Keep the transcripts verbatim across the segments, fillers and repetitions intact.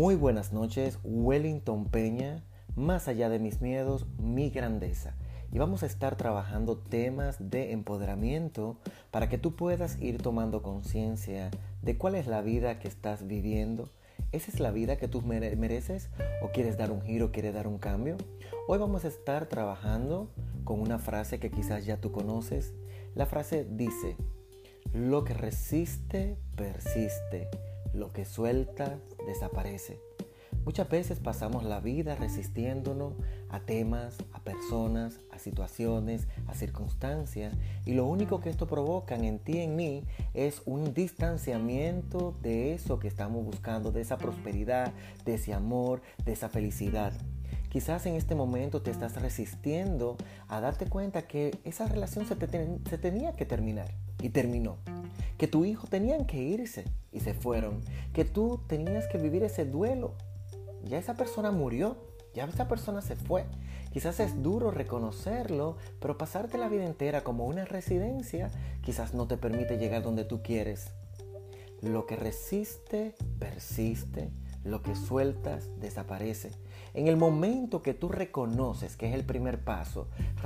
Muy buenas noches, Wellington Peña, más allá de mis miedos, mi grandeza. Y vamos a estar trabajando temas de empoderamiento para que tú puedas ir tomando conciencia de cuál es la vida que estás viviendo. ¿Esa es la vida que tú mere- mereces? ¿O quieres dar un giro, quieres dar un cambio? Hoy vamos a estar trabajando con una frase que quizás ya tú conoces. La frase dice: lo que resiste, persiste. Lo que suelta, desaparece. Muchas veces pasamos la vida resistiéndonos a temas, a personas, a situaciones, a circunstancias, y lo único que esto provoca en ti y en mí es un distanciamiento de eso que estamos buscando, de esa prosperidad, de ese amor, de esa felicidad. Quizás en este momento te estás resistiendo a darte cuenta que esa relación se, te ten- se tenía que terminar y terminó. Que tu hijo tenían que irse y se fueron. Que tú tenías que vivir ese duelo. Ya esa persona murió, ya esa persona se fue. Quizás es duro reconocerlo, pero pasarte la vida entera como una residencia quizás no te permite llegar donde tú quieres. Lo que resiste, persiste. Lo que sueltas, desaparece. En el momento que tú reconoces, que es el primer paso,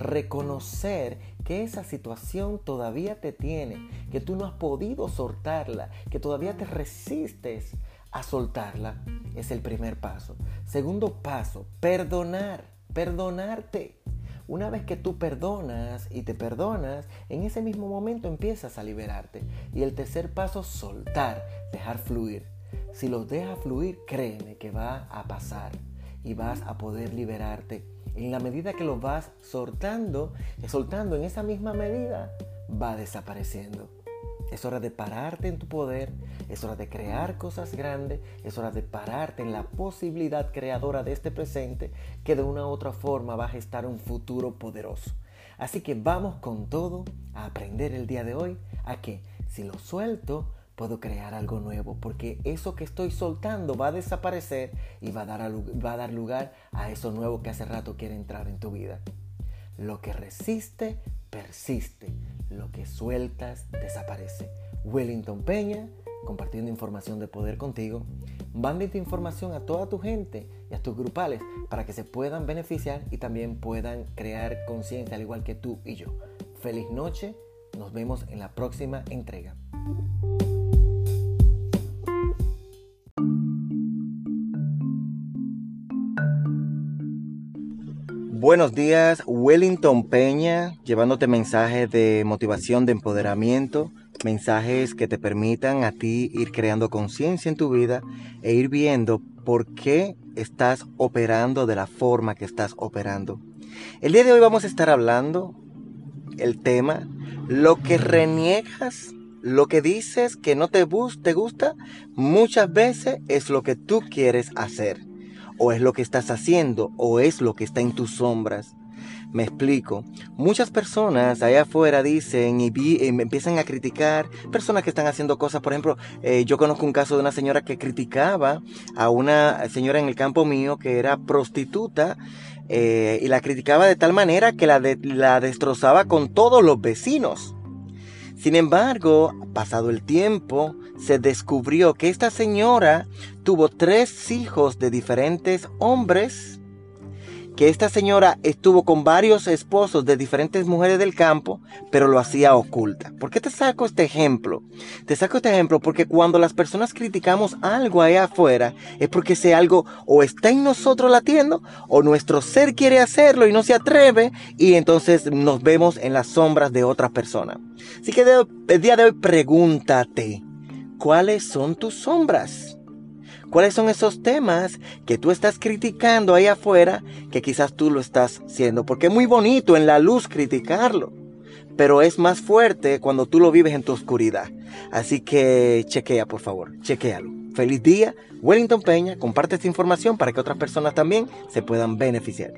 reconocer que esa situación todavía te tiene, que tú no has podido soltarla, que todavía te resistes a soltarla, es el primer paso. Segundo paso, perdonar, perdonarte. Una vez que tú perdonas y te perdonas, en ese mismo momento empiezas a liberarte. Y el tercer paso, soltar, dejar fluir. Si los dejas fluir, créeme que va a pasar y vas a poder liberarte. En la medida que lo vas soltando, soltando en esa misma medida, va desapareciendo. Es hora de pararte en tu poder, es hora de crear cosas grandes, es hora de pararte en la posibilidad creadora de este presente que de una u otra forma va a gestar un futuro poderoso. Así que vamos con todo a aprender el día de hoy a que si lo suelto, puedo crear algo nuevo, porque eso que estoy soltando va a desaparecer y va a dar, a, va a dar lugar a eso nuevo que hace rato quiere entrar en tu vida. Lo que resiste, persiste. Lo que sueltas, desaparece. Wellington Peña, compartiendo información de poder contigo. Mande tu información a toda tu gente y a tus grupales para que se puedan beneficiar y también puedan crear conciencia al igual que tú y yo. Feliz noche, nos vemos en la próxima entrega. Buenos días, Wellington Peña, llevándote mensajes de motivación, de empoderamiento, mensajes que te permitan a ti ir creando conciencia en tu vida e ir viendo por qué estás operando de la forma que estás operando. El día de hoy vamos a estar hablando el tema, lo que reniegas, lo que dices que no te, bus- te gusta, muchas veces es lo que tú quieres hacer. O es lo que estás haciendo, o es lo que está en tus sombras. Me explico. Muchas personas allá afuera dicen y, vi, y me empiezan a criticar personas que están haciendo cosas. Por ejemplo, eh, yo conozco un caso de una señora que criticaba a una señora en el campo mío que era prostituta. Eh, y la criticaba de tal manera que la, de, la destrozaba con todos los vecinos. Sin embargo, pasado el tiempo, se descubrió que esta señora tuvo tres hijos de diferentes hombres, que esta señora estuvo con varios esposos de diferentes mujeres del campo, pero lo hacía oculta. ¿Por qué te saco este ejemplo? Te saco este ejemplo porque cuando las personas criticamos algo allá afuera, es porque ese algo o está en nosotros latiendo, o nuestro ser quiere hacerlo y no se atreve, y entonces nos vemos en las sombras de otras personas. Así que el día de hoy pregúntate, ¿cuáles son tus sombras? ¿Cuáles son esos temas que tú estás criticando ahí afuera que quizás tú lo estás haciendo? Porque es muy bonito en la luz criticarlo, pero es más fuerte cuando tú lo vives en tu oscuridad. Así que chequea, por favor, chequéalo. Feliz día, Wellington Peña. Comparte esta información para que otras personas también se puedan beneficiar.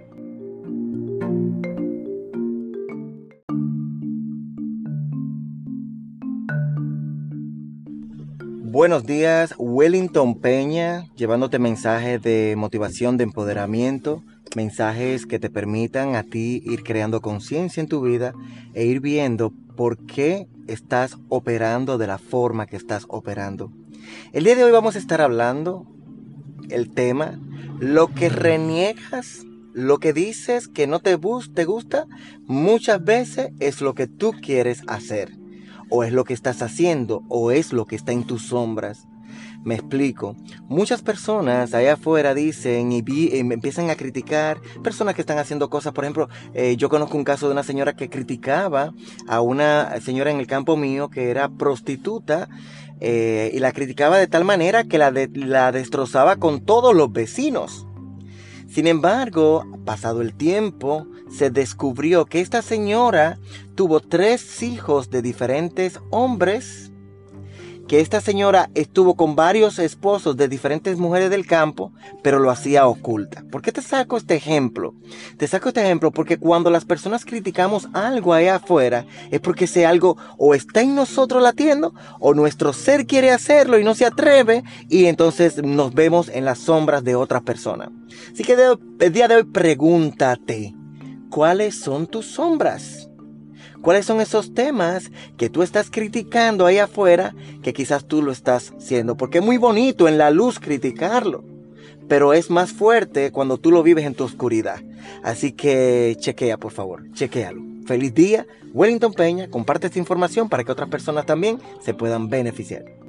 Buenos días, Wellington Peña, llevándote mensajes de motivación, de empoderamiento, mensajes que te permitan a ti ir creando conciencia en tu vida e ir viendo por qué estás operando de la forma que estás operando. El día de hoy vamos a estar hablando el tema, lo que reniegas, lo que dices que no te, bus- te gusta, muchas veces es lo que tú quieres hacer, o es lo que estás haciendo, o es lo que está en tus sombras. Me explico. Muchas personas allá afuera dicen y, vi, y me empiezan a criticar personas que están haciendo cosas. Por ejemplo, eh, yo conozco un caso de una señora que criticaba a una señora en el campo mío que era prostituta, eh, y la criticaba de tal manera que la, de, la destrozaba con todos los vecinos. Sin embargo, pasado el tiempo, se descubrió que esta señora tuvo tres hijos de diferentes hombres, que esta señora estuvo con varios esposos de diferentes mujeres del campo, pero lo hacía oculta. ¿Por qué te saco este ejemplo? Te saco este ejemplo porque cuando las personas criticamos algo allá afuera, es porque ese algo o está en nosotros latiendo, o nuestro ser quiere hacerlo y no se atreve, y entonces nos vemos en las sombras de otra persona. Así que el día de hoy pregúntate, ¿cuáles son tus sombras? ¿Cuáles son esos temas que tú estás criticando ahí afuera que quizás tú lo estás haciendo? Porque es muy bonito en la luz criticarlo, pero es más fuerte cuando tú lo vives en tu oscuridad. Así que chequea, por favor, chequéalo. Feliz día, Wellington Peña. Comparte esta información para que otras personas también se puedan beneficiar.